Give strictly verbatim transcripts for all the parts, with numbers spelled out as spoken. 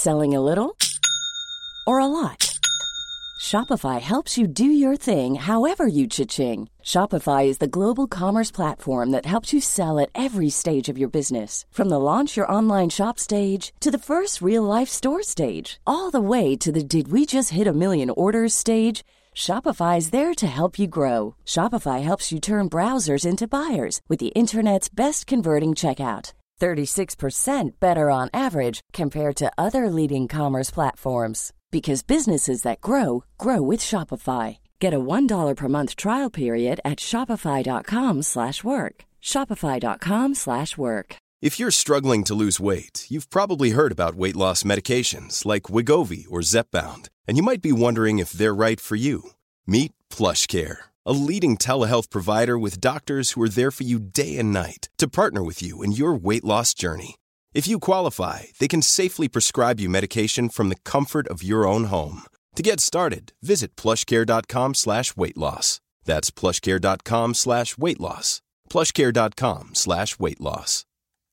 Selling a little or a lot? Shopify helps you do your thing however you cha-ching. Shopify is the global commerce platform that helps you sell at every stage of your business. From the launch your online shop stage to the first real-life store stage, all the way to the did we just hit a million orders stage. Shopify is there to help you grow. Shopify helps you turn browsers into buyers with the internet's best converting checkout. thirty-six percent better on average compared to other leading commerce platforms. Because businesses that grow, grow with Shopify. Get a one dollar per month trial period at shopify.com slash work. Shopify.com slash work. If you're struggling to lose weight, you've probably heard about weight loss medications like Wegovy or Zepbound, and you might be wondering if they're right for you. Meet PlushCare, a leading telehealth provider with doctors who are there for you day and night to partner with you in your weight loss journey. If you qualify, they can safely prescribe you medication from the comfort of your own home. To get started, visit plushcare.com slash weight loss. That's plushcare.com slash weight loss. plushcare.com slash weight loss.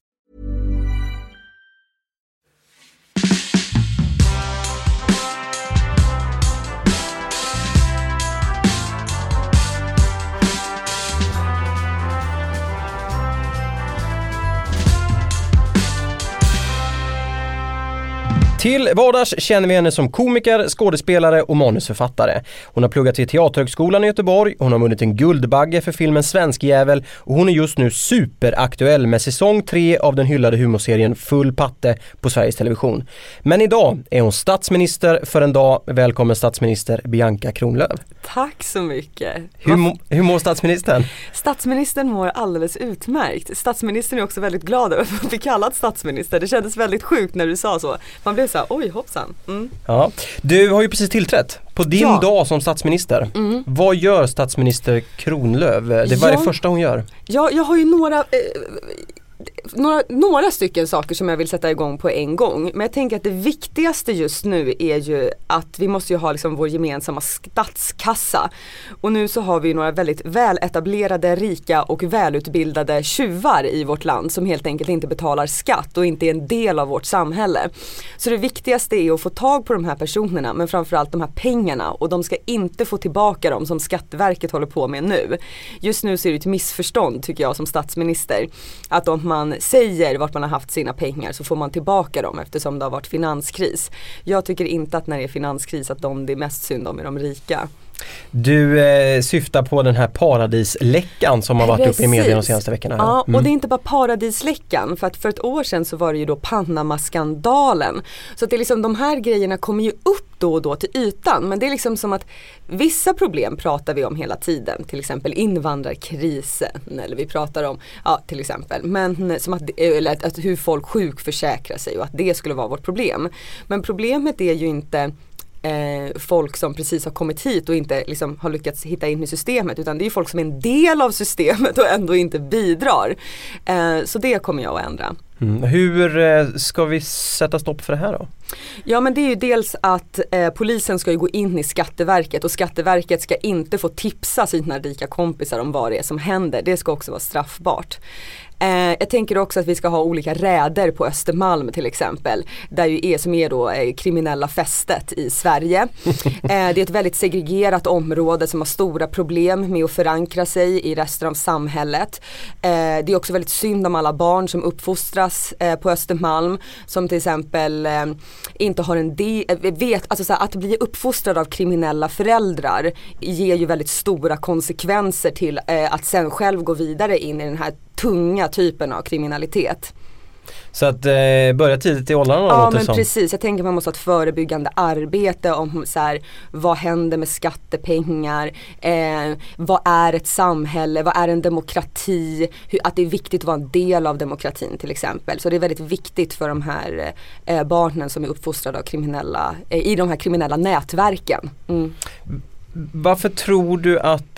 Till vardags känner vi henne som komiker, skådespelare och manusförfattare. Hon har pluggat till Teaterhögskolan i Göteborg, hon har vunnit en Guldbagge för filmen Svenskjävel och hon är just nu superaktuell med säsong tre av den hyllade humorserien Full patte på Sveriges Television. Men idag är hon statsminister för en dag. Välkommen statsminister Bianca Kronlöf. Tack så mycket. Hur, må, hur mår statsministern? Statsministern mår alldeles utmärkt. Statsministern är också väldigt glad över att bli kallad statsminister. Det kändes väldigt sjukt när du sa så. Man blev så här, oj hoppsan. Mm. Ja. Du har ju precis tillträtt på din ja. dag som statsminister. Mm. Vad gör statsminister Kronlöf? Det var ja. det första hon gör. Ja, jag har ju några... Eh, Några, några stycken saker som jag vill sätta igång på en gång. Men jag tänker att det viktigaste just nu är ju att vi måste ju ha liksom vår gemensamma statskassa. Och nu så har vi några väldigt väletablerade, rika och välutbildade tjuvar i vårt land som helt enkelt inte betalar skatt och inte är en del av vårt samhälle. Så det viktigaste är att få tag på de här personerna, men framförallt de här pengarna, och de ska inte få tillbaka dem som Skatteverket håller på med nu. Just nu ser det ett missförstånd tycker jag som statsminister, att om man säger vart man har haft sina pengar så får man tillbaka dem eftersom det har varit finanskris. Jag tycker inte att när det är finanskris att de det är mest synd om är de rika. Du eh, syftar på den här paradisläckan som har varit Precis. uppe i media de senaste veckorna. Här. Ja, mm. och det är inte bara paradisläckan, för att för ett år sedan så var det ju då Panama-skandalen. Så att det är liksom, de här grejerna kommer ju upp då och då till ytan, men det är liksom som att vissa problem pratar vi om hela tiden, till exempel invandrarkrisen, eller vi pratar om, ja till exempel, men som att, eller att, att hur folk sjukförsäkrar sig och att det skulle vara vårt problem. Men problemet är ju inte Eh, folk som precis har kommit hit och inte liksom har lyckats hitta in i systemet, utan det är folk som är en del av systemet och ändå inte bidrar. Eh, så det kommer jag att ändra. Mm. Hur eh, ska vi sätta stopp för det här då? Ja, men det är ju dels att eh, polisen ska ju gå in i Skatteverket, och Skatteverket ska inte få tipsa sina rika kompisar om vad det är som händer. Det ska också vara straffbart. Eh, jag tänker också att vi ska ha olika räder på Östermalm till exempel, där ju är som är då eh, kriminella fästet i Sverige. Eh, det är ett väldigt segregerat område som har stora problem med att förankra sig i resten av samhället. Eh, det är också väldigt synd om alla barn som uppfostras eh, på Östermalm, som till exempel eh, inte har en del, vet, alltså så här, att bli uppfostrad av kriminella föräldrar ger ju väldigt stora konsekvenser till eh, att sen själv gå vidare in i den här tunga typen av kriminalitet. Så att eh, börja tidigt i åldrarna. Ja, men som. precis. Jag tänker man måste ha ett förebyggande arbete om så här, vad händer med skattepengar, eh, vad är ett samhälle, vad är en demokrati, hur, att det är viktigt att vara en del av demokratin till exempel. Så det är väldigt viktigt för de här eh, barnen som är uppfostrade av kriminella, eh, i de här kriminella nätverken. Mm. Varför tror du att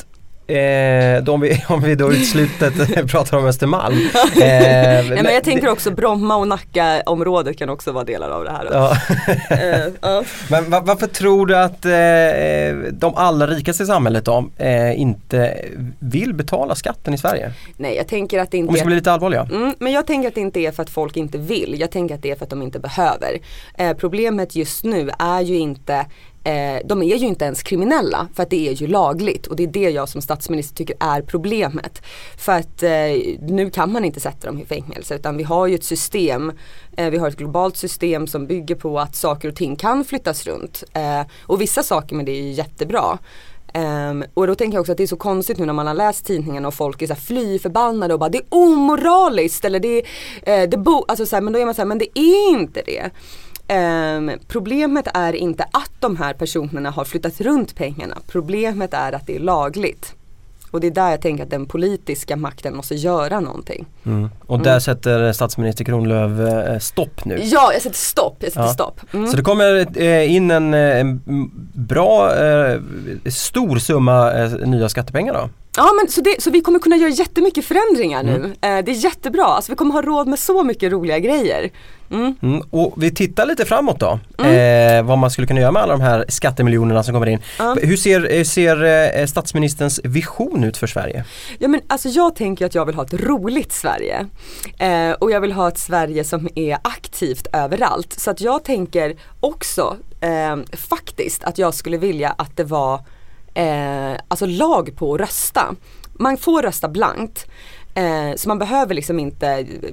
Eh, de vi, om vi då i slutet pratar om Östermalm. Eh, Nej, men jag tänker också Bromma och Nacka-området kan också vara delar av det här. Ja. eh, uh. Men var, varför tror du att eh, de allra rikaste i samhället då, eh, inte vill betala skatten i Sverige? Nej, jag tänker att det inte om vi ska bli lite allvarliga. Mm, men jag tänker att det inte är för att folk inte vill. Jag tänker att det är för att de inte behöver. Eh, problemet just nu är ju inte Eh, de är ju inte ens kriminella för att det är ju lagligt och det är det jag som statsminister tycker är problemet. För att eh, nu kan man inte sätta dem i fängelse utan vi har ju ett system, eh, vi har ett globalt system som bygger på att saker och ting kan flyttas runt eh, och vissa saker med det är ju jättebra. Um, och då tänker jag också att det är så konstigt nu när man har läst tidningen och folk är så här fly förbannade och bara det är omoraliskt eller det är, eh, det bo- alltså så här, men då är man så här, men det är inte det. Um, problemet är inte att de här personerna har flyttat runt pengarna. Problemet är att det är lagligt. Och det är där jag tänker att den politiska makten måste göra någonting. Mm. Och där mm. sätter statsminister Kronlöf eh, stopp nu. Ja, jag sätter stopp. Jag sätter ja. stopp. Mm. Så det kommer eh, in en, en bra, eh, stor summa eh, nya skattepengar då? Ja, men så, det, så vi kommer kunna göra jättemycket förändringar nu. Mm. Eh, det är jättebra. Alltså, vi kommer ha råd med så mycket roliga grejer. Mm. Mm. Och vi tittar lite framåt då. Mm. Eh, vad man skulle kunna göra med alla de här skattemiljonerna som kommer in. Mm. Hur ser, ser eh, statsministerns vision ut för Sverige? Ja, men alltså jag tänker att jag vill ha ett roligt Sverige. Eh, och jag vill ha ett Sverige som är aktivt överallt. Så att jag tänker också eh, faktiskt att jag skulle vilja att det var Eh, alltså lag på att rösta. Man får rösta blankt. Eh, så man behöver liksom inte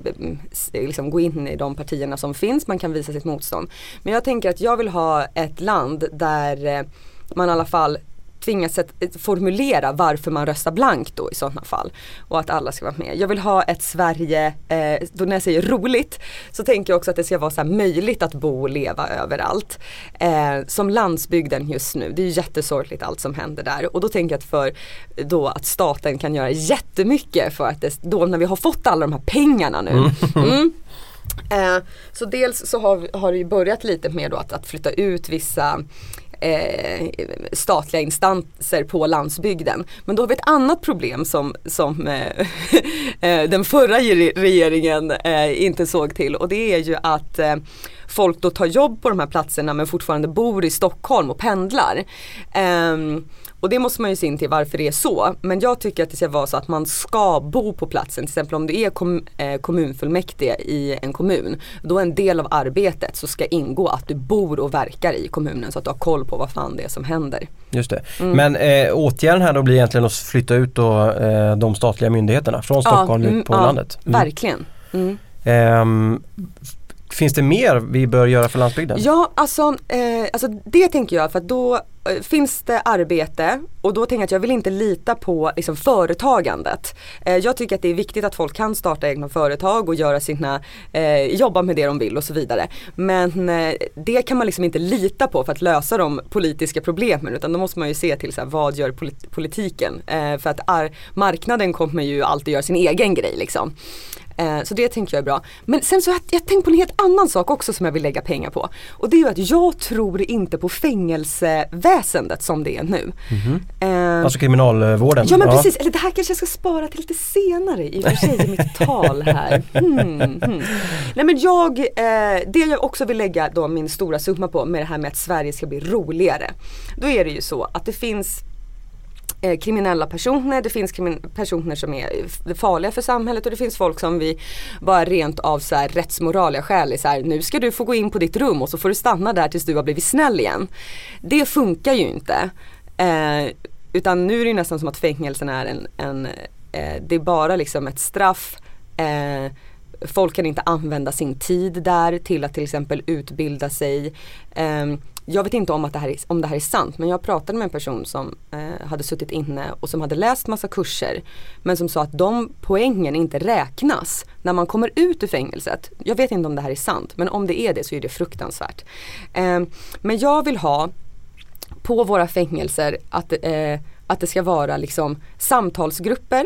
eh, liksom gå in i de partierna som finns. Man kan visa sitt motstånd. Men jag tänker att jag vill ha ett land där eh, man i alla fall tvingas att formulera varför man röstar blankt då i sådana fall. Och att alla ska vara med. Jag vill ha ett Sverige, eh, då när jag säger roligt så tänker jag också att det ska vara så här möjligt att bo och leva överallt. Eh, som landsbygden just nu. Det är ju jättesorgligt allt som händer där. Och då tänker jag att för då att staten kan göra jättemycket för att det, då när vi har fått alla de här pengarna nu. Mm. Eh, så dels så har, har det ju börjat lite med då att, att flytta ut vissa Eh, statliga instanser på landsbygden. Men då har vi ett annat problem som, som eh, den förra regeringen eh, inte såg till och det är ju att eh, folk då tar jobb på de här platserna men fortfarande bor i Stockholm och pendlar. Eh, och det måste man ju se in till varför det är så. Men jag tycker att det ska vara så att man ska bo på platsen. Till exempel om du är kom, eh, kommunfullmäktige i en kommun. Då är en del av arbetet så ska ingå att du bor och verkar i kommunen så att du har koll på vad fan det är som händer. Just det. Mm. Men eh, åtgärden här då blir egentligen att flytta ut då, eh, de statliga myndigheterna från Stockholm ja, ut på ja, landet. Mm. Verkligen. Mm. Um, Finns det mer vi bör göra för landsbygden? Ja, alltså, eh, alltså det tänker jag för att då eh, finns det arbete och då tänker jag att jag vill inte lita på liksom, företagandet. Eh, jag tycker att det är viktigt att folk kan starta egna företag och göra sina, eh, jobba med det de vill och så vidare. Men eh, det kan man liksom inte lita på för att lösa de politiska problemen utan då måste man ju se till så här, vad gör polit- politiken. Eh, för att ar- marknaden kommer ju alltid göra sin egen grej liksom. Så det tänker jag är bra. Men sen så har jag tänkt på en helt annan sak också som jag vill lägga pengar på. Och det är ju att jag tror inte på fängelseväsendet som det är nu. Mm-hmm. Uh, alltså kriminalvården. Ja men ja. precis, eller det här kanske jag ska spara till lite senare i och för sig i mitt tal här. Hmm, hmm. Nej men jag, eh, det jag också vill lägga då min stora summa på med det här med att Sverige ska bli roligare. Då är det ju så att det finns Eh, kriminella personer, det finns krimin- personer som är farliga för samhället och det finns folk som vi bara rent av så här rättsmoraliga skäl är så här, nu ska du få gå in på ditt rum och så får du stanna där tills du har blivit snäll igen. Det funkar ju inte. Eh, utan nu är det nästan som att fängelsen är en, en eh, det är bara liksom ett straff. Eh, folk kan inte använda sin tid där till att till exempel utbilda sig. Eh, Jag vet inte om, att det här är, om det här är sant men jag pratade med en person som eh, hade suttit inne och som hade läst massa kurser men som sa att de poängen inte räknas när man kommer ut ur fängelset. Jag vet inte om det här är sant men om det är det så är det fruktansvärt. Eh, men jag vill ha på våra fängelser att, eh, att det ska vara liksom samtalsgrupper.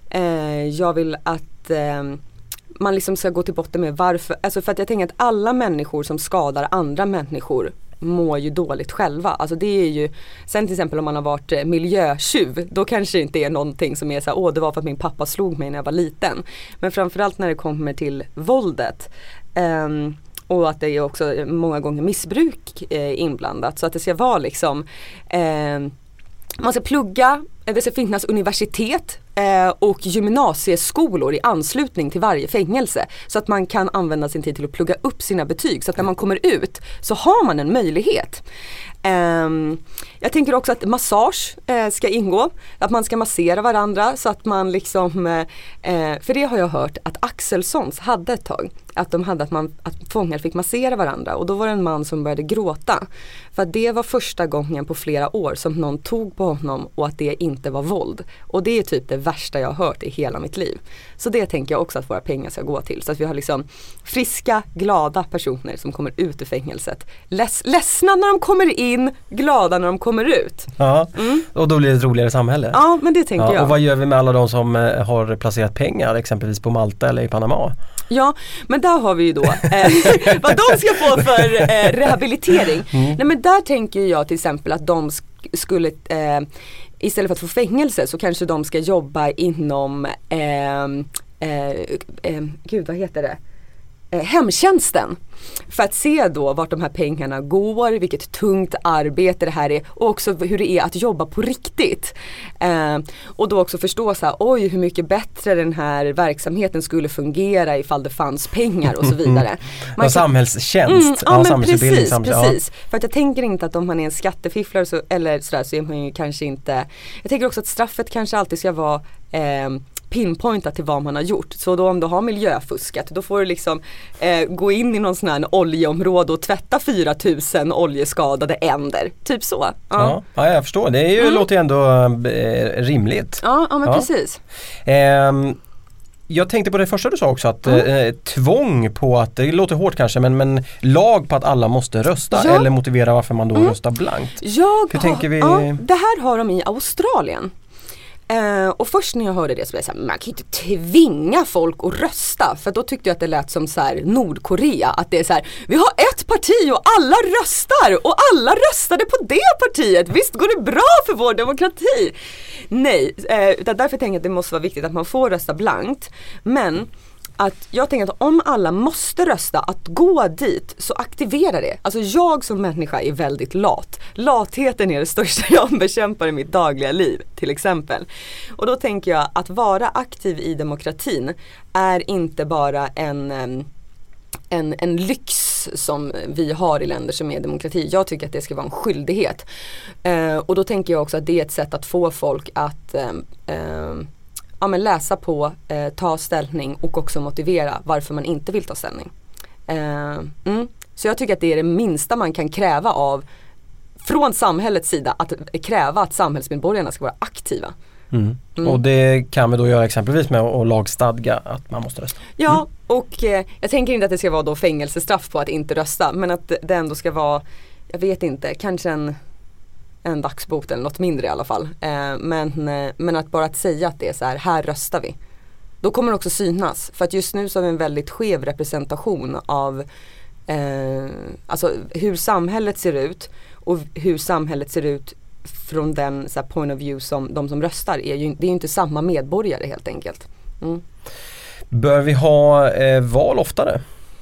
Eh, jag vill att eh, man liksom ska gå till botten med varför, alltså för att jag tänker att alla människor som skadar andra människor mår ju dåligt själva. Alltså det är ju, sen till exempel om man har varit miljötjuv, då kanske det inte är någonting som är så här, åh det var för att min pappa slog mig när jag var liten. Men framförallt när det kommer till våldet um, och att det är också många gånger missbruk eh, inblandat. Så att det ska vara liksom, eh, man ska plugga, det ska finnas universitet eh, och gymnasieskolor i anslutning till varje fängelse. Så att man kan använda sin tid till att plugga upp sina betyg. Så att när man kommer ut så har man en möjlighet. Um, jag tänker också att massage uh, ska ingå, att man ska massera varandra så att man liksom, uh, för det har jag hört att Axelssons hade ett tag, att de hade att, man, att fångar fick massera varandra, och då var det en man som började gråta för att det var första gången på flera år som någon tog på honom och att det inte var våld, och det är typ det värsta jag har hört i hela mitt liv. Så det tänker jag också att våra pengar ska gå till, så att vi har liksom friska, glada personer som kommer ut ur fängelset, Leds- ledsna när de kommer in, glada när de kommer ut. Ja, mm. Och då blir det ett roligare samhälle. Ja, men det tänker ja, jag. Och vad gör vi med alla de som eh, har placerat pengar exempelvis på Malta eller i Panama? Ja, men där har vi ju då eh, vad de ska få för eh, rehabilitering. Mm. Nej, men där tänker jag till exempel att de sk- skulle eh, istället för att få fängelse så kanske de ska jobba inom eh, eh, eh, gud vad heter det? Eh, hemtjänsten, för att se då vart de här pengarna går, vilket tungt arbete det här är, och också hur det är att jobba på riktigt. Eh, och då också förstå så här, oj hur mycket bättre den här verksamheten skulle fungera ifall det fanns pengar och så vidare. Man kan, samhällstjänst. Mm, ja, ja men precis, samhälls- precis. Ja. För att jag tänker inte att om man är en skattefifflare så, eller sådär, så är man ju kanske inte, jag tänker också att straffet kanske alltid ska vara eh, pinpointa till vad man har gjort. Så då om du har miljöfuskat, då får du liksom eh, gå in i någon sån här oljeområde och tvätta fyra tusen oljeskadade änder. Typ så. Ja, ja, ja jag förstår. Det är ju, mm. låter ju ändå eh, rimligt. Ja, ja men ja. precis. Ehm, jag tänkte på det första du sa också, att mm. eh, tvång på att, det låter hårt kanske, men, men lag på att alla måste rösta, ja. eller motivera varför man då mm. röstar blankt. Jag Hur har, tänker vi? Ja, det här har de i Australien. Uh, och först när jag hörde det så blev jag såhär, man kan ju inte tvinga folk att rösta, för då tyckte jag att det lät som så här Nordkorea, att det är så här, vi har ett parti och alla röstar och alla röstade på det partiet, visst går det bra för vår demokrati? Nej, uh, därför tänker jag att det måste vara viktigt att man får rösta blankt, men att jag tänker att om alla måste rösta, att gå dit, så aktivera det. Alltså jag som människa är väldigt lat. Latheten är det största jag bekämpar i mitt dagliga liv, till exempel. Och då tänker jag att vara aktiv i demokratin är inte bara en, en, en lyx som vi har i länder som är demokrati. Jag tycker att det ska vara en skyldighet. Eh, och då tänker jag också att det är ett sätt att få folk att eh, eh, Ja, men läsa på, eh, ta ställning och också motivera varför man inte vill ta ställning. Eh, mm. Så jag tycker att det är det minsta man kan kräva av, från samhällets sida, att kräva att samhällsmedborgarna ska vara aktiva. Mm. Mm. Och det kan vi då göra exempelvis med att lagstadga att man måste rösta. Ja, mm. och eh, jag tänker inte att det ska vara då fängelsestraff på att inte rösta, men att det ändå ska vara, jag vet inte, kanske en en dagsbot eller något mindre i alla fall. Eh, men, eh, men att bara att säga att det är så här, här röstar vi. Då kommer det också synas. För att just nu så har vi en väldigt skev representation av eh, alltså hur samhället ser ut, och hur samhället ser ut från den så här, point of view som de som röstar är ju, det är ju inte samma medborgare helt enkelt. Mm. Bör vi ha eh, val oftare?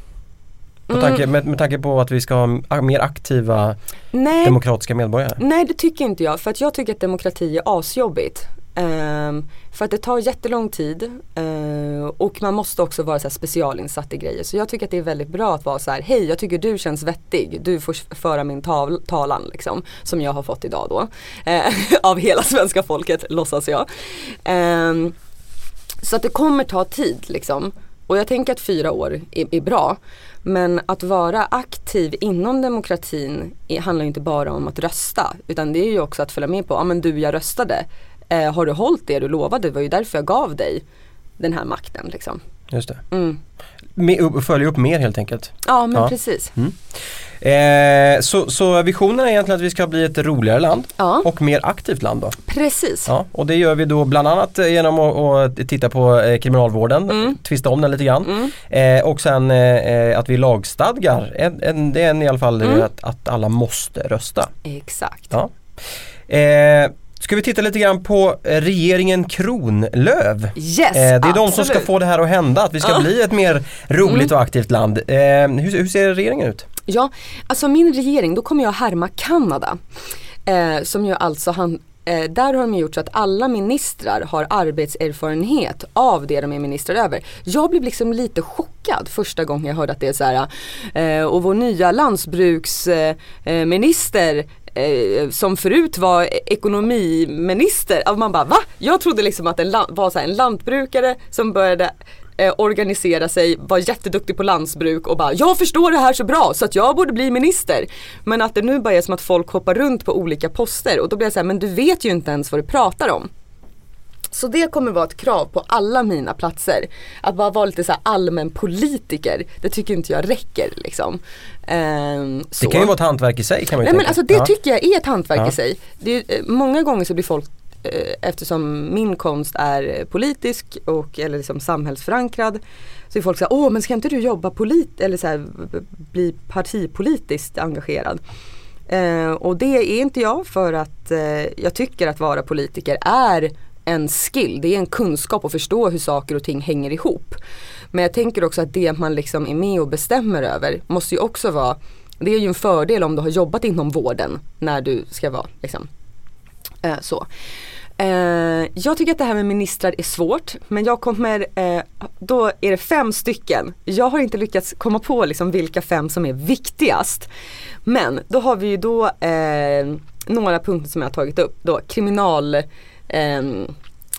På tanke, mm. med, med tanke på att vi ska ha mer aktiva Nej. demokratiska medborgare? Nej, det tycker inte jag. För att jag tycker att demokrati är asjobbigt. Um, för att det tar jättelång tid. Uh, och man måste också vara så här specialinsatt i grejer. Så jag tycker att det är väldigt bra att vara så här: hej, jag tycker du känns vettig. Du får föra min tal- talan liksom. Som jag har fått idag då. Uh, av hela svenska folket, låtsas jag. Um, så att det kommer ta tid liksom. Och jag tänker att fyra år är, är bra. Men att vara aktiv inom demokratin är, handlar inte bara om att rösta. Utan det är ju också att följa med på, ja men du, jag röstade. Eh, har du hållit det du lovade? Det var ju därför jag gav dig den här makten liksom. Just det. Mm. Med, följa upp mer helt enkelt. Ja, men ja. precis. Mm. Eh, så, så visionen är egentligen att vi ska bli ett roligare land ja. och mer aktivt land då. Precis. Ja, och det gör vi då bland annat genom att, att titta på eh, kriminalvården, mm. tvista om den lite grann. Mm. Eh, och sen eh, att vi lagstadgar, en, en, det är i alla fall mm. att, att alla måste rösta. Exakt. Ja. Eh, Ska vi titta lite grann på regeringen Kronlöf? Yes, eh, Det är absolut. de som ska få det här att hända, att vi ska ja. bli ett mer roligt och aktivt land. Eh, hur, hur ser regeringen ut? Ja, alltså min regering, då kommer jag härma Kanada. Eh, som ju alltså han, eh, där har de gjort så att alla ministrar har arbetserfarenhet av det de är ministrar över. Jag blev liksom lite chockad första gången jag hörde att det är så här. Eh, och vår nya landsbruksminister eh, som förut var ekonomiminister. Alltså man bara, va? Jag trodde liksom att det var så här, en lantbrukare som började eh, organisera sig, var jätteduktig på landsbruk och bara, jag förstår det här så bra så att jag borde bli minister. Men att det nu bara är som att folk hoppar runt på olika poster och då blir jag så här, men du vet ju inte ens vad du pratar om. Så det kommer vara ett krav på alla mina platser. Att bara vara lite så här allmän politiker, det tycker inte jag räcker liksom. Ehm, det kan ju vara ett hantverk i sig kan man ju Nej, tänka. men alltså det ja. tycker jag är ett hantverk ja. i sig. Det är, många gånger så blir folk, eh, eftersom min konst är politisk och eller liksom samhällsförankrad, så är folk så här, åh men ska inte du jobba polit eller så här, bli partipolitiskt engagerad? Eh, och det är inte jag, för att eh, jag tycker att vara politiker är en skill, det är en kunskap att förstå hur saker och ting hänger ihop. Men jag tänker också att det man liksom är med och bestämmer över måste ju också vara, det är ju en fördel om du har jobbat inom vården när du ska vara liksom eh, så. Eh, jag tycker att det här med ministrar är svårt, men jag kommer, eh, då är det fem stycken. Jag har inte lyckats komma på liksom vilka fem som är viktigast. Men då har vi ju då eh, några punkter som jag har tagit upp. Då kriminal Um,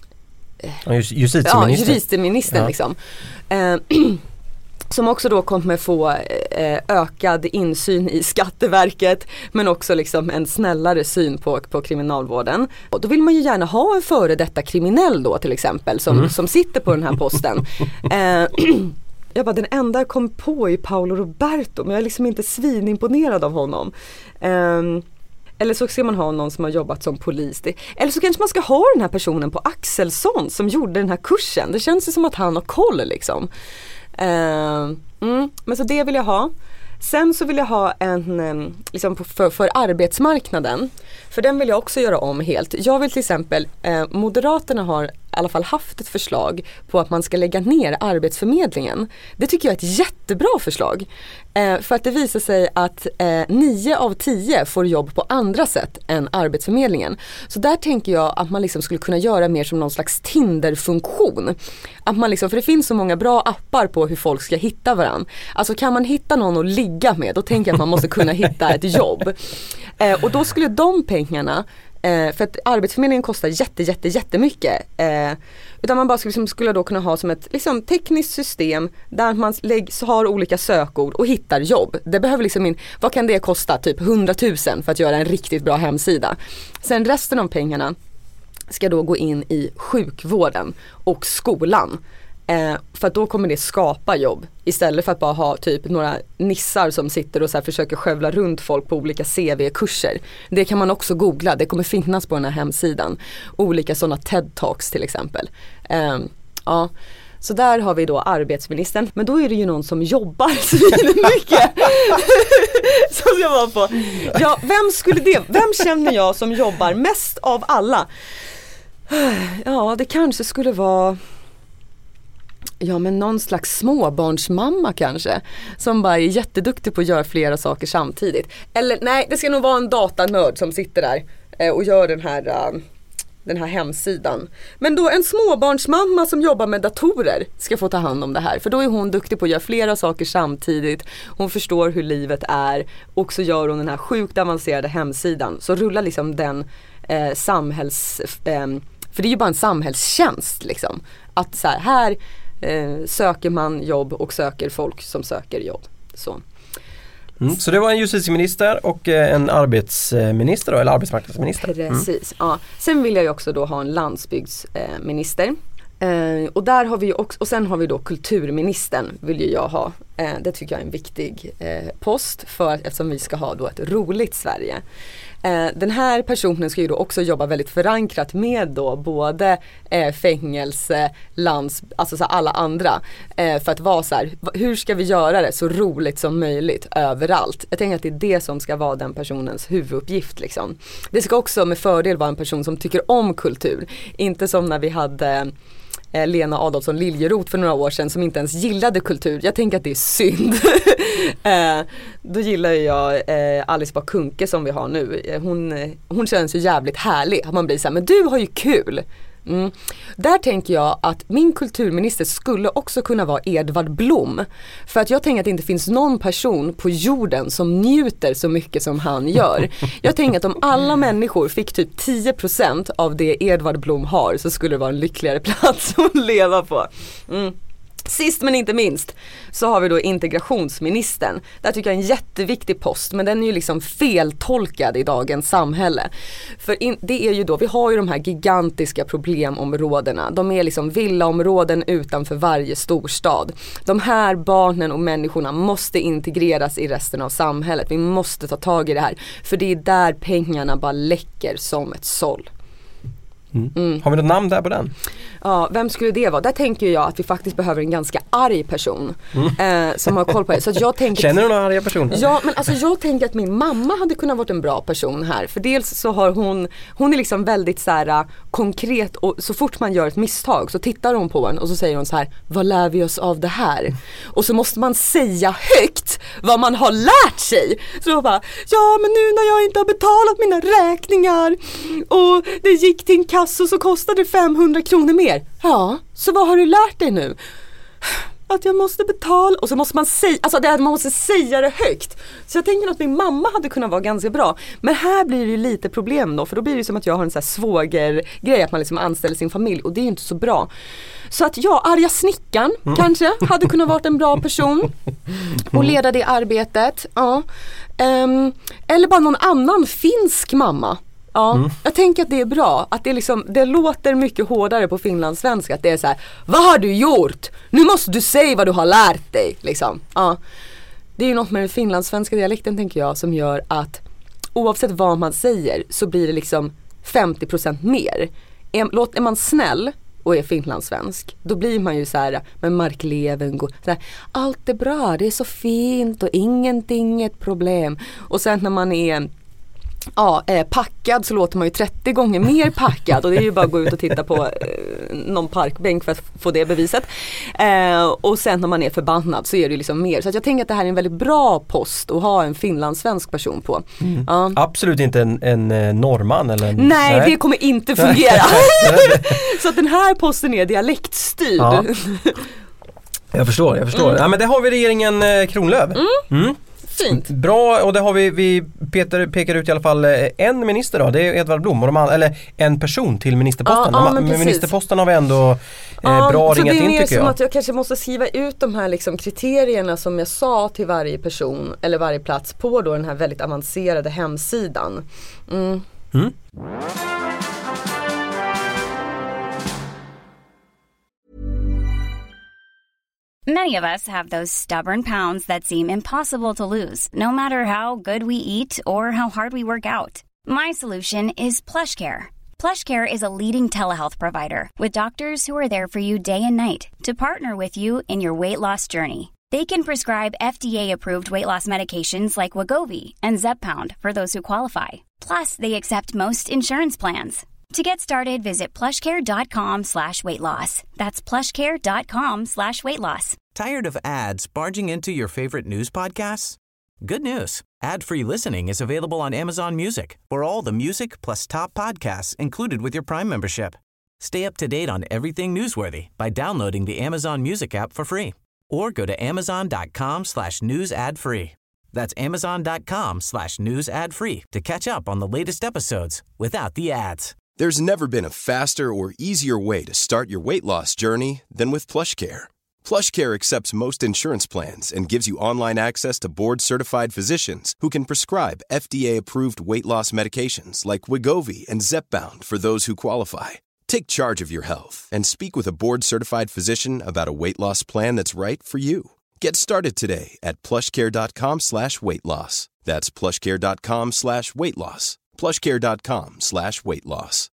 ja, justitieministern, ja, justitieministern ja. liksom. Uh, som också då kommer få uh, ökad insyn i Skatteverket, men också liksom en snällare syn på, på kriminalvården. Och då vill man ju gärna ha en före detta kriminell då till exempel som, mm. som sitter på den här posten. uh, jag bara, den enda jag kom på är Paolo Roberto, men jag är liksom inte svinimponerad av honom. Um, Eller så ska man ha någon som har jobbat som polis. Eller så kanske man ska ha den här personen på Axelsson som gjorde den här kursen. Det känns ju som att han har koll liksom. Uh, mm, men så det vill jag ha. Sen så vill jag ha en liksom för, för arbetsmarknaden. För den vill jag också göra om helt. Jag vill till exempel, eh, Moderaterna har i alla fall haft ett förslag på att man ska lägga ner Arbetsförmedlingen. Det tycker jag är ett jättebra förslag. Eh, för att det visar sig att eh, nio av tio får jobb på andra sätt än Arbetsförmedlingen. Så där tänker jag att man liksom skulle kunna göra mer som någon slags Tinder-funktion. Att man liksom, för det finns så många bra appar på hur folk ska hitta varandra. Alltså kan man hitta någon att ligga med, då tänker jag att man måste kunna hitta ett jobb. Eh, och då skulle de pengarna, eh, för att Arbetsförmedlingen kostar jätte, jätte, jättemycket. Eh, utan man bara skulle, liksom, skulle då kunna ha som ett liksom, tekniskt system där man lägg, så har olika sökord och hittar jobb. Det behöver liksom in, vad kan det kosta? Typ hundratusen för att göra en riktigt bra hemsida. Sen resten av pengarna ska då gå in i sjukvården och skolan. Eh, för att då kommer det skapa jobb istället för att bara ha typ några nissar som sitter och så här försöker skövla runt folk på olika C V-kurser. Det kan man också googla, det kommer finnas på den här hemsidan. Olika sådana TED-talks till exempel. Eh, ja. Så där har vi då arbetsministern. Men då är det ju någon som jobbar så mycket. Som jag var på. Ja, vem skulle det? Vem känner jag som jobbar mest av alla? Ja, det kanske skulle vara... Ja, men någon slags småbarnsmamma kanske. Som bara är jätteduktig på att göra flera saker samtidigt. Eller nej, det ska nog vara en datanörd som sitter där eh, och gör den här, uh, den här hemsidan. Men då en småbarnsmamma som jobbar med datorer ska få ta hand om det här. För då är hon duktig på att göra flera saker samtidigt. Hon förstår hur livet är. Och så gör hon den här sjukt avancerade hemsidan. Så rullar liksom den eh, samhälls... Eh, för det är ju bara en samhällstjänst liksom. Att så här, här Eh, söker man jobb och söker folk som söker jobb. Så, mm, så det var en justitieminister och eh, en arbetsminister då, eller arbetsmarknadsminister. Precis, mm. ja. Sen vill jag ju också då ha en landsbygdsminister. Eh, och där har vi också, och sen har vi då kulturministern vill ju jag ha. Eh, det tycker jag är en viktig eh, post för eftersom vi ska ha då ett roligt Sverige. Eh, den här personen ska ju då också jobba väldigt förankrat med då både eh, fängelse, lands, alltså så alla andra eh, för att vara så här, hur ska vi göra det så roligt som möjligt överallt. Jag tänker att det är det som ska vara den personens huvuduppgift liksom. Det ska också med fördel vara en person som tycker om kultur, inte som när vi hade Lena Adolfsson Liljeroth för några år sedan som inte ens gillade kultur. Jag tänker att det är synd. eh, då gillar jag eh, Alice Bah Kuhnke som vi har nu. Hon, hon känns ju jävligt härlig. Man blir så här, men du har ju kul. Mm. Där tänker jag att min kulturminister skulle också kunna vara Edvard Blom. För att jag tänker att det inte finns någon person på jorden som njuter så mycket som han gör. Jag tänker att om alla människor fick typ tio procent av det Edvard Blom har så skulle det vara en lyckligare plats att leva på. Mm. Sist men inte minst så har vi då integrationsministern. Där tycker jag är en jätteviktig post, men den är ju liksom feltolkad i dagens samhälle. För in, det är ju då, vi har ju de här gigantiska problemområdena. De är liksom villaområden utanför varje storstad. De här barnen och människorna måste integreras i resten av samhället. Vi måste ta tag i det här, för det är där pengarna bara läcker som ett såll. Mm. Mm. Har vi något namn där på den? Ja, vem skulle det vara? Där tänker jag att vi faktiskt behöver en ganska arg person mm. eh, som har koll på det. Så att jag tänker, känner du några arga personer? Ja, men alltså jag tänker att min mamma hade kunnat vara en bra person här. För dels så har hon, hon är liksom väldigt så här konkret, och så fort man gör ett misstag så tittar hon på en och så säger hon så här: vad lär vi oss av det här? Och så måste man säga högt vad man har lärt sig. Så då bara, ja men nu när jag inte har betalat mina räkningar och det gick till en kasso så kostade det femhundra kronor mer. Ja, så vad har du lärt dig nu? Att jag måste betala. Och så måste man säga, alltså det är att man måste säga det högt. Så jag tänker att min mamma hade kunnat vara ganska bra. Men här blir det ju lite problem då. För då blir det som att jag har en sån här svågergrej, att man liksom anställer sin familj. Och det är ju inte så bra. Så att ja, arga snickan mm. kanske hade kunnat vara en bra person och leda det arbetet. Ja. Um, eller bara någon annan finsk mamma. Ja, mm. jag tänker att det är bra. Att det, liksom, det låter mycket hårdare på finlandssvenska. Att det är så här: vad har du gjort? Nu måste du säga vad du har lärt dig. Liksom. Ja. Det är ju något med den finlandssvenska dialekten, tänker jag, som gör att oavsett vad man säger så blir det liksom femtio procent mer. Är, låt, är man snäll och är finlandssvensk, då blir man ju så här med Mark Levengood, så här, allt är bra, det är så fint och ingenting är ett problem. Och sen när man är Ja, eh, packad så låter man ju trettio gånger mer packad, och det är ju bara att gå ut och titta på eh, någon parkbänk för att få det beviset. Eh, och sen när man är förbannad så är det ju liksom mer. Så att jag tänker att det här är en väldigt bra post att ha en finlandssvensk person på. Mm. Ja. Absolut inte en, en norrman eller en, nej, nej, det kommer inte fungera. Så att den här posten är dialektstyrd. Ja. Jag förstår, jag förstår. Mm. Ja, men det har vi regeringen eh, Kronlöf. Mm. Mm. Fint. Bra, och det har vi, vi Peter pekar ut i alla fall en minister då, det är Edvard Blom, och de andra, eller en person till ministerposten. Ja, ja, med ministerposten har vi ändå eh, ja, bra ringat in, tycker jag. Så det är mer som att jag kanske måste skriva ut de här liksom kriterierna som jag sa till varje person eller varje plats på då den här väldigt avancerade hemsidan. Mm. Mm. Many of us have those stubborn pounds that seem impossible to lose, no matter how good we eat or how hard we work out. My solution is PlushCare. PlushCare is a leading telehealth provider with doctors who are there for you day and night to partner with you in your weight loss journey. They can prescribe F D A-approved weight loss medications like Wegovy and Zepbound for those who qualify. Plus, they accept most insurance plans. To get started, visit plushcare.com slash weight loss. That's plushcare.com slash weight loss. Tired of ads barging into your favorite news podcasts? Good news. Ad-free listening is available on Amazon Music for all the music plus top podcasts included with your Prime membership. Stay up to date on everything newsworthy by downloading the Amazon Music app for free. Or go to amazon.com slash news ad free. That's amazon.com slash news ad free to catch up on the latest episodes without the ads. There's never been a faster or easier way to start your weight loss journey than with PlushCare. PlushCare accepts most insurance plans and gives you online access to board-certified physicians who can prescribe F D A-approved weight loss medications like Wegovy and Zepbound for those who qualify. Take charge of your health and speak with a board-certified physician about a weight loss plan that's right for you. Get started today at plushcare.com slash weight loss. That's plushcare.com slash weight loss. plushcare.com slash weight loss.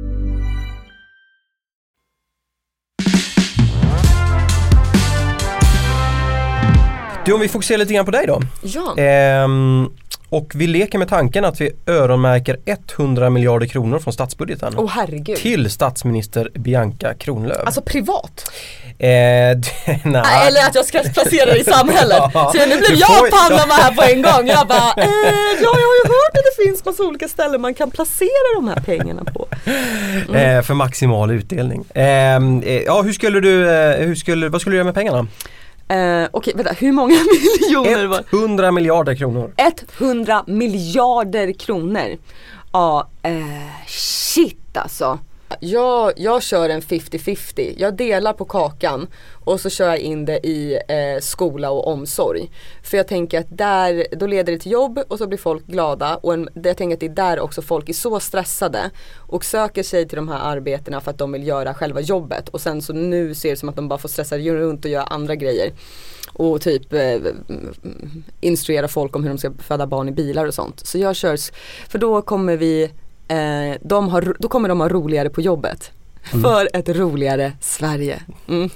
Du, om vi fokuserar lite grann på dig då. Ja. Ehm, och vi leker med tanken att vi öronmärker hundra miljarder kronor från statsbudgeten. Åh, herregud. Till statsminister Bianca Kronlöf. Alltså privat? Eh, d- nej. Eller att jag ska placera det i samhället. Ja. Så nu blev Du jag får- Panama här på en gång. Jag bara, eh, ja, jag har ju hört att det finns massa olika ställen man kan placera de här pengarna på. Mm. Eh, för maximal utdelning. Eh, eh, ja, hur skulle du, eh, hur skulle, vad skulle du göra med pengarna? Eh, Okej, vänta, hur många miljoner var det? hundra miljarder kronor. hundra miljarder kronor. Ja, eh, shit alltså. Jag, jag kör en femtio femtio. Jag delar på kakan och så kör jag in det i eh, skola och omsorg. För jag tänker att där, då leder det till jobb och så blir folk glada. Och en, jag tänker att det är där också folk är så stressade och söker sig till de här arbetena för att de vill göra själva jobbet. Och sen så nu ser det som att de bara får stressa runt och göra andra grejer. Och typ eh, instruera folk om hur de ska föda barn i bilar och sånt. Så jag kör, för då kommer vi Eh, de har, då kommer de ha roligare på jobbet. Mm. För ett roligare Sverige. Mm.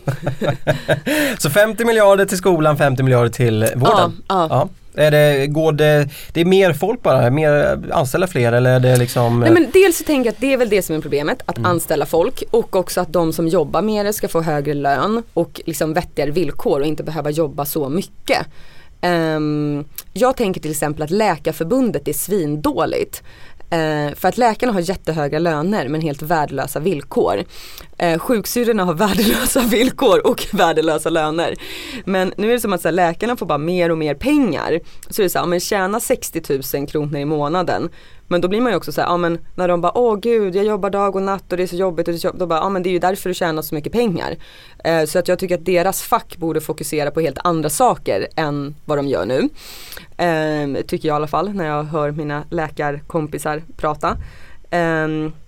Så femtio miljarder till skolan, femtio miljarder till vården. Ja, ja. Ja. Är det, går det, det är mer folk bara, mer anställa fler eller är det liksom... Nej, men dels så tänker jag att det är väl det som är problemet, att Mm. anställa folk och också att de som jobbar med det ska få högre lön och liksom vettigare villkor och inte behöva jobba så mycket. Um, jag tänker till exempel att Läkarförbundet är svindåligt. Uh, för att läkarna har jättehöga löner men helt värdelösa villkor. Uh, sjuksyrrorna har värdelösa villkor och värdelösa löner. Men nu är det som att så här, läkarna får bara mer och mer pengar. Så är det så här, men tjäna sextio tusen kronor i månaden. Men då blir man ju också så här, ja men när de bara, åh gud, jag jobbar dag och natt och det är så jobbigt och det är så jobbigt. Då bara, ja men det är ju därför du tjänar så mycket pengar. Eh, så att jag tycker att deras fack borde fokusera på helt andra saker än vad de gör nu. Eh, tycker jag i alla fall, när jag hör mina läkarkompisar prata. Eh,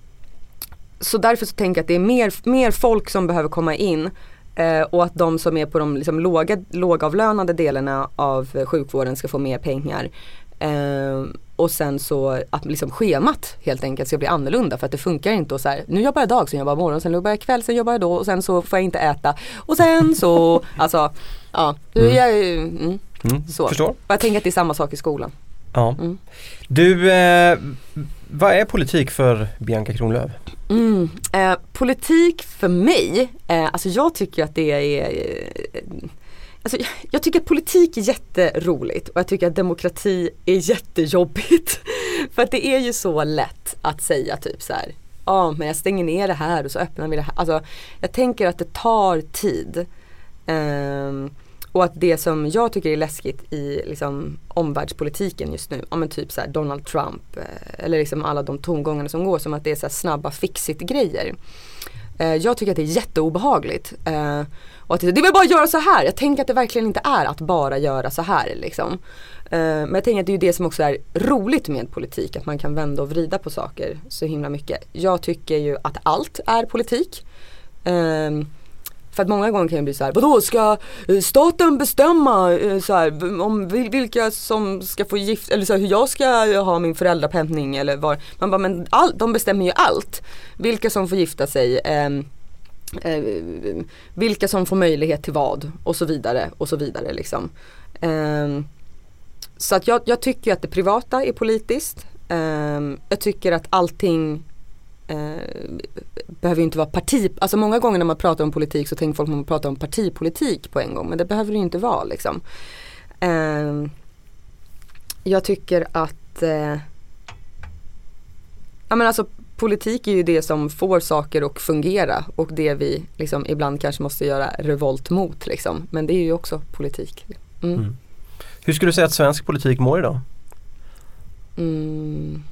så därför så tänker jag att det är mer, mer folk som behöver komma in. Eh, och att de som är på de liksom, låga, lågavlönade delarna av sjukvården ska få mer pengar. Eh, och sen så att liksom schemat helt enkelt ska bli annorlunda för att det funkar inte och så här, nu jobbar jag dag, sen jobbar jag morgon, sen jobbar jag kväll, sen jobbar jag då och sen så får jag inte äta och sen så, alltså, ja, mm. jag, mm, Mm, så. förstår. Och jag tänker att det är samma sak i skolan. Ja. Mm. Du, eh, vad är politik för Bianca Kronlöf? Mm, eh, politik för mig, eh, alltså jag tycker att det är eh, Alltså, jag tycker att politik är jätteroligt och jag tycker att demokrati är jättejobbigt. För att det är ju så lätt att säga typ så här, ja ah, men jag stänger ner det här och så öppnar vi det här. Alltså jag tänker att det tar tid. Um, och att det som jag tycker är läskigt i liksom, omvärldspolitiken just nu, ja men typ så här Donald Trump eller liksom alla de tongångarna som går som att det är så här snabba fixit-grejer. Uh, jag tycker att det är jätteobehagligt. Uh, Och att det, det vill bara göra så här. Jag tänker att det verkligen inte är att bara göra så här liksom. Uh, men jag tänker att det är ju det som också är roligt med politik. Att man kan vända och vrida på saker så himla mycket. Jag tycker ju att allt är politik. Uh, för att många gånger kan det bli så här, vadå ska staten bestämma uh, så här, om vilka som ska få gift, eller så här, hur jag ska ha min föräldrapenning eller var. Man bara, men all, de bestämmer ju allt. Vilka som får gifta sig, uh, Eh, vilka som får möjlighet till vad och så vidare och så vidare liksom. Eh, så att jag, jag tycker att det privata är politiskt. Eh, jag tycker att allting eh, behöver ju inte vara parti, alltså många gånger när man pratar om politik så tänker folk att man pratar om partipolitik på en gång, men det behöver det ju inte vara liksom. Eh, jag tycker att eh, ja men alltså politik är ju det som får saker att fungera och det vi liksom ibland kanske måste göra revolt mot liksom. Men det är ju också politik. Mm. Mm. Hur skulle du säga att svensk politik mår idag? Mm.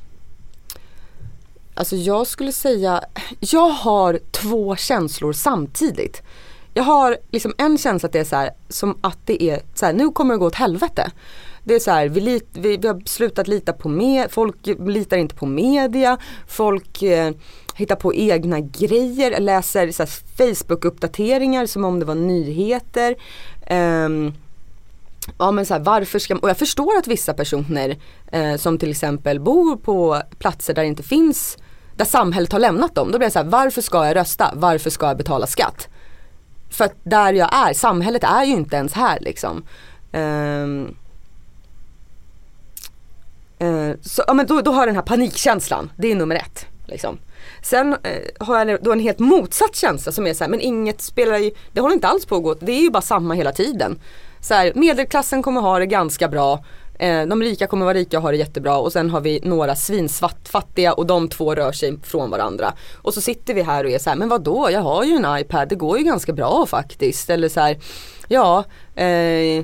Alltså jag skulle säga, jag har två känslor samtidigt. jag har liksom en känsla att det är så här, som att det är så här, nu kommer det gå åt helvete. Det är så här, vi, lit, vi, vi har slutat lita på med, folk litar inte på media, folk eh, hittar på egna grejer, läser så här Facebook-uppdateringar som om det var nyheter. Um, ja men så här, varför ska, och jag förstår att vissa personer eh, som till exempel bor på platser där det inte finns, där samhället har lämnat dem, då blir det så här, varför ska jag rösta? Varför ska jag betala skatt? För att där jag är, samhället är ju inte ens här liksom. Um, uh, så, ja, men då, då har den här panikkänslan, det är nummer ett liksom. Sen uh, har jag då en helt motsatt känsla som är så här, men inget spelar ju, det håller inte alls på att gå, det är ju bara samma hela tiden. Så här, medelklassen kommer ha det ganska bra, eh, de rika kommer vara rika och ha det jättebra, och sen har vi några svinsfattiga och de två rör sig från varandra. Och så sitter vi här och är så här, men vadå, jag har ju en iPad, det går ju ganska bra faktiskt. Eller så här, ja, eh,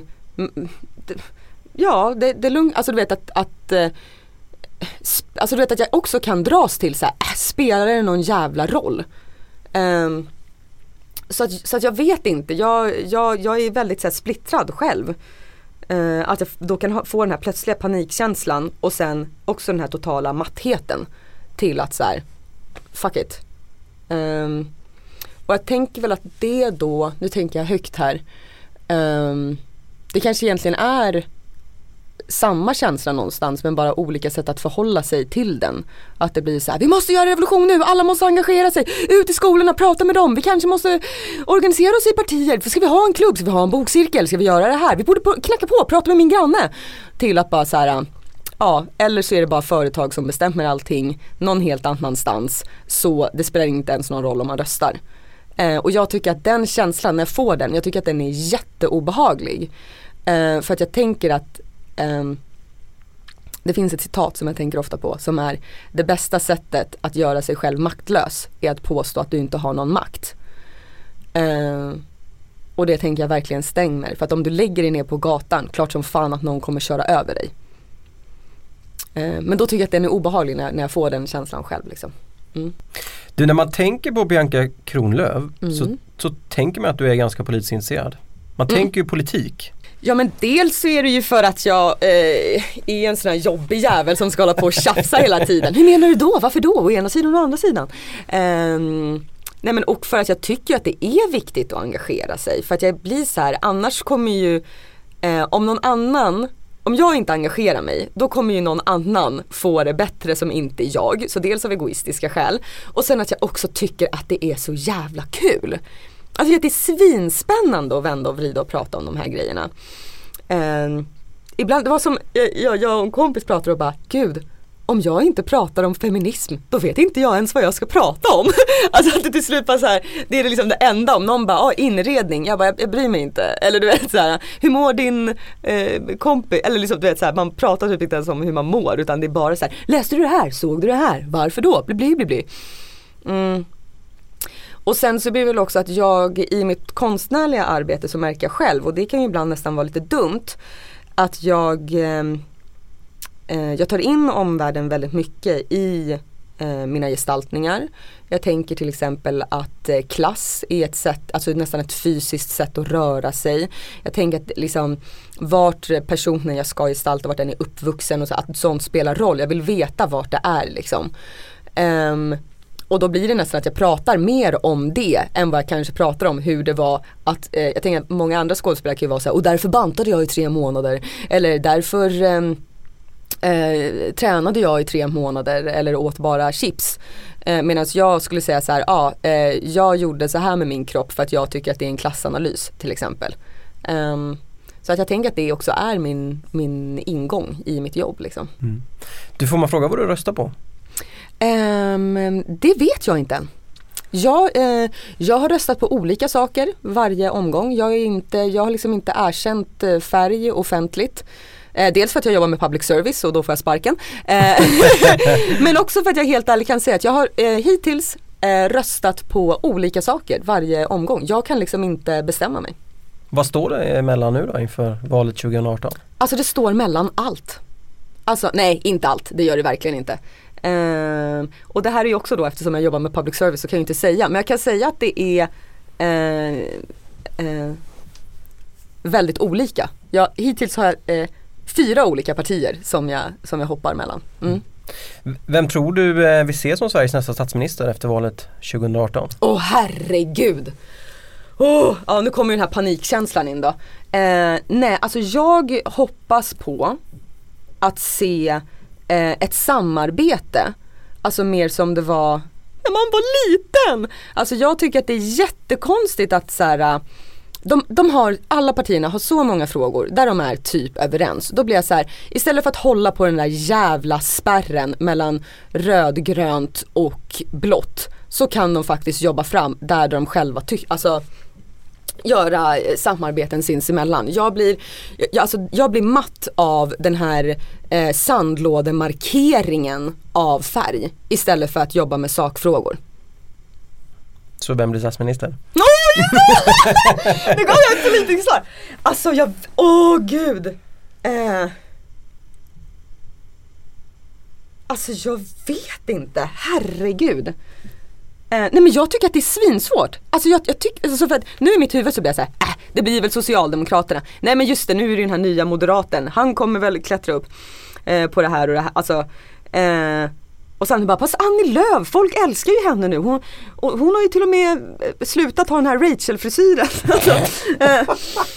ja, det, det är lugnt, alltså du vet att, att eh, sp- alltså du vet att jag också kan dras till så här, äh, spelar det någon jävla roll? Eh, Så att, så att jag vet inte, jag, jag, jag är väldigt så här, splittrad själv. Uh, att jag då kan ha, få den här plötsliga panikkänslan och sen också den här totala mattheten till att så här, fuck it. Um, och jag tänker väl att det då, nu tänker jag högt här, um, det kanske egentligen är samma känsla någonstans, men bara olika sätt att förhålla sig till den. Att det blir så här, vi måste göra revolution nu, alla måste engagera sig, ut i skolorna, prata med dem, vi kanske måste organisera oss i partier, för ska vi ha en klubb, ska vi ha en bokcirkel, ska vi göra det här, vi borde på, knacka på, prata med min granne. Till att bara så här, ja, eller så är det bara företag som bestämmer allting någon helt annanstans, så det spelar inte ens någon roll om man röstar. Eh, och jag tycker att den känslan, när jag får den, jag tycker att den är jätteobehaglig. Eh, för att jag tänker att Um, det finns ett citat som jag tänker ofta på, som är: det bästa sättet att göra sig själv maktlös är att påstå att du inte har någon makt. Uh, och det tänker jag verkligen stänger, för att om du lägger dig ner på gatan, klart som fan att någon kommer köra över dig. Uh, men då tycker jag att den är obehaglig när, när jag får den känslan själv liksom. Mm. Du, när man tänker på Bianca Kronlöf Mm. så, så tänker man att du är ganska politiskt intresserad. Man Mm. tänker ju politik. Ja, men dels så är det ju för att jag eh, är en sån här jobbig jävel som ska hålla på och tjafsa hela tiden. Hur menar du då? Varför då? Å ena sidan och å andra sidan. Um, nej men och för att jag tycker att det är viktigt att engagera sig. För att jag blir så här, annars kommer ju, eh, om någon annan, om jag inte engagerar mig, då kommer ju någon annan få det bättre som inte jag. Så dels av egoistiska skäl. Och sen att jag också tycker att det är så jävla kul. Alltså det är svinspännande att vända och vrida och prata om de här grejerna. Eh, ibland, det var som jag, jag och en kompis pratade och bara, gud, om jag inte pratar om feminism, då vet inte jag ens vad jag ska prata om. Alltså att det till slut bara så här, det är liksom det enda, om någon bara, ah, inredning, jag bara, jag, jag bryr mig inte. Eller du vet så här, hur mår din eh, kompis? Eller liksom du vet så här, man pratar typ inte ens om hur man mår, utan det är bara så här, läste du det här? Såg du det här? Varför då? Bli, bli, bli, bli. Mm. Och sen så blir det väl också att jag i mitt konstnärliga arbete så märker jag själv, och det kan ju ibland nästan vara lite dumt, att jag eh, jag tar in omvärlden väldigt mycket i eh, mina gestaltningar. Jag tänker till exempel att eh, klass är ett sätt, alltså nästan ett fysiskt sätt att röra sig. Jag tänker att liksom vart personen jag ska gestalta, vart den är uppvuxen och så, att sånt spelar roll. Jag vill veta vart det är liksom. Um, Och då blir det nästan att jag pratar mer om det än vad jag kanske pratar om hur det var att, eh, jag tänker att många andra skådespelare kan ju vara så här, och därför bantade jag i tre månader. Eller därför eh, eh, tränade jag i tre månader eller åt bara chips. Eh, Medan jag skulle säga så här, ja, eh, jag gjorde så här med min kropp för att jag tycker att det är en klassanalys till exempel. Um, så att jag tänker att det också är min, min ingång i mitt jobb liksom. Mm. Du, får man fråga vad du röstar på? Um, det vet jag inte än. Jag, eh, jag har röstat på olika saker varje omgång. Jag, är inte, jag har liksom inte erkänt eh, färg offentligt. Eh, dels för att jag jobbar med public service och då får jag sparken. Eh, men också för att jag helt ärligt kan säga att jag har eh, hittills eh, röstat på olika saker varje omgång. Jag kan liksom inte bestämma mig. Vad står det mellan nu då inför valet tjugo arton? Alltså det står mellan allt. Alltså nej, inte allt. Det gör det verkligen inte. Uh, och det här är ju också då, eftersom jag jobbar med public service så kan jag inte säga, men jag kan säga att det är eh, eh, väldigt olika. Jag, hittills har jag eh, fyra olika partier som jag, som jag hoppar mellan. Mm. Vem tror du eh, vi ser som Sveriges nästa statsminister efter valet tjugo arton? Åh oh, herregud! Oh, ja, nu kommer den här panikkänslan in då. Eh, nej, alltså jag hoppas på att se eh, ett samarbete, alltså mer som det var när man var liten. Alltså jag tycker att det är jättekonstigt att så här, de, de har, alla partierna har så många frågor där de är typ överens. Då blir jag så här, istället för att hålla på den där jävla spärren mellan röd-grönt och blått, så kan de faktiskt jobba fram där de själva tycker, alltså göra samarbeten sinsemellan. Jag blir, jag, alltså, jag blir matt av den här eh, sandlådemarkeringen av färg istället för att jobba med sakfrågor. Så vem blir statsminister? No, det gav jag ett politiskt svar. Alltså jag, åh gud. Eh, alltså jag vet inte, herregud. Eh, nej men jag tycker att det är svinsvårt. Alltså jag, jag tycker, alltså för att nu i mitt huvud så blir jag så här, äh, det blir väl Socialdemokraterna. Nej men just det, nu är det den här nya moderaten. Han kommer väl klättra upp eh, på det här och det här. Alltså, eh, och sen bara, pass Annie Lööf, folk älskar ju henne nu. Hon, och hon har ju till och med slutat ha den här Rachel-frisyren. alltså, eh,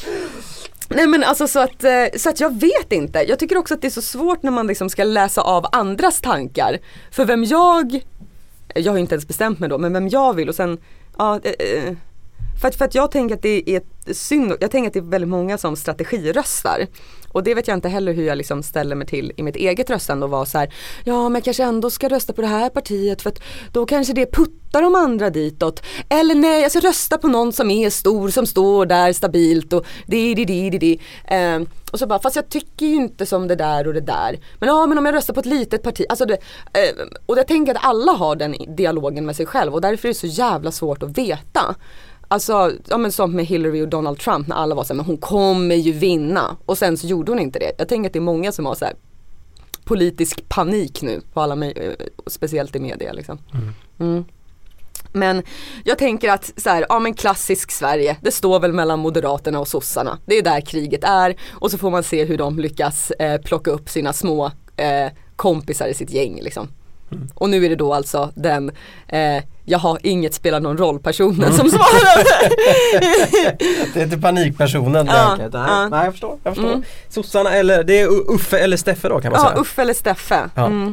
nej men alltså så att, eh, så att jag vet inte. Jag tycker också att det är så svårt när man liksom ska läsa av andras tankar. För vem jag... Jag har inte ens bestämt mig då, men vem jag vill och sen, ja, eh, för, att, för att jag tänker att det är synd, jag tänker att det är väldigt många som strategiröstar och det vet jag inte heller hur jag liksom ställer mig till i mitt eget röstande och vara så här, ja men jag kanske ändå ska rösta på det här partiet för att då kanske det puttar de andra ditåt, eller nej jag ska rösta på någon som är stor, som står där stabilt och di di di di di eh, och så bara, fast jag tycker ju inte som det där och det där. Men ja, men om jag röstar på ett litet parti. Alltså det, eh, och jag tänker att alla har den dialogen med sig själv. Och därför är det så jävla svårt att veta. Alltså, ja, men som med Hillary och Donald Trump. När alla var så här, men hon kommer ju vinna. Och sen så gjorde hon inte det. Jag tänker att det är många som har så här politisk panik nu. På alla, speciellt i media liksom. Mm. Mm. Men jag tänker att så här, ja men klassisk Sverige, det står väl mellan Moderaterna och sossarna. Det är där kriget är och så får man se hur de lyckas eh, plocka upp sina små eh, kompisar i sitt gäng liksom. Mm. Och nu är det då alltså den eh, jag har inget spelar någon roll personen mm. som svarar. Det är inte panikpersonen. Ja, nej, ja. nej, jag förstår. Jag förstår. Mm. Sossarna eller, det är Uffe eller Steffe då kan man ja, säga. Ja, Uffe eller Steffe. Ja. Mm.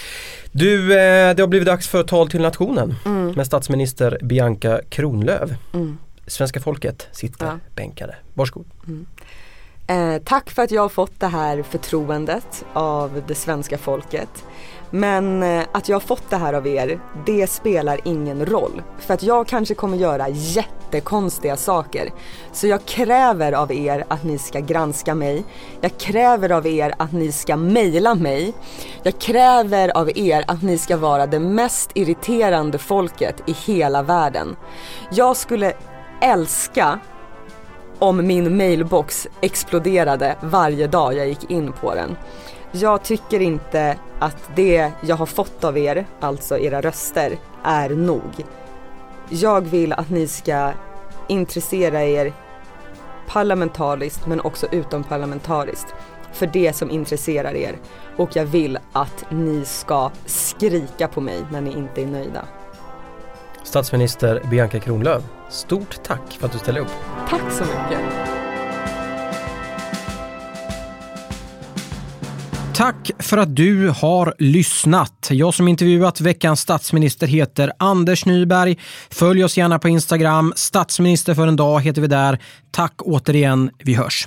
Du, eh, det har blivit dags för tal till nationen Mm. med statsminister Bianca Kronlöf. Mm. Svenska folket sitter Ja. bänkade. Varsågod. Mm. Eh, tack för att jag har fått det här förtroendet av det svenska folket. Men eh, att jag har fått det här av er, det spelar ingen roll. För att jag kanske kommer göra jättekonstiga saker. Så jag kräver av er att ni ska granska mig. Jag kräver av er att ni ska mejla mig. Jag kräver av er att ni ska vara det mest irriterande folket i hela världen. Jag skulle älska om min mailbox exploderade varje dag jag gick in på den. Jag tycker inte att det jag har fått av er, alltså era röster, är nog. Jag vill att ni ska intressera er parlamentariskt men också utomparlamentariskt för det som intresserar er. Och jag vill att ni ska skrika på mig när ni inte är nöjda. Statsminister Bianca Kronlöf, stort tack för att du ställer upp. Tack så mycket. Tack för att du har lyssnat. Jag som intervjuat veckans statsminister heter Anders Nyberg. Följ oss gärna på Instagram. Statsminister för en dag heter vi där. Tack återigen. Vi hörs.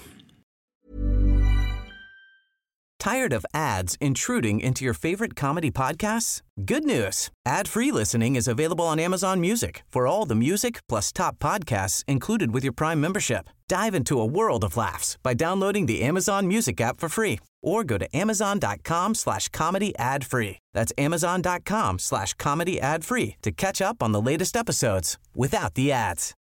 Tired of ads intruding into your favorite comedy podcasts? Good news. Ad-free listening is available on Amazon Music for all the music plus top podcasts included with your Prime membership. Dive into a world of laughs by downloading the Amazon Music app for free or go to amazon.com slash comedy ad free. That's amazon.com slash comedy ad free to catch up on the latest episodes without the ads.